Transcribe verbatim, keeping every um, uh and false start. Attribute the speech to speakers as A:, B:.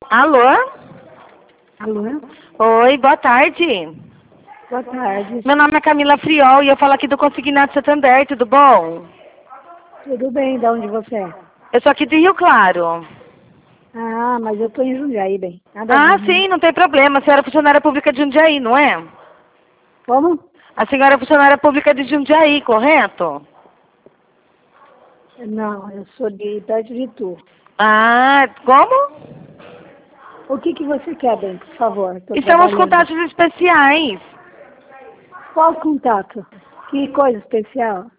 A: Alô?
B: Alô?
A: Oi, boa tarde.
B: Boa tarde.
A: Meu nome é Camila Friol e eu falo aqui do Consignato Santander, tudo bom?
B: Tudo bem? De onde você é?
A: Eu sou aqui de Rio Claro.
B: Ah, mas eu tô em Jundiaí, bem. Nada a
A: Ah,
B: ver, né?
A: sim, não tem problema. A senhora é funcionária pública de Jundiaí, não é?
B: Como?
A: A senhora é funcionária pública de Jundiaí, correto?
B: Não, eu sou de perto de tu.
A: Ah, como?
B: O que que você quer, bem, por favor? Tô
A: Estamos com
B: trabalhando.
A: taxas especiais.
B: Qual contato? Que coisa especial?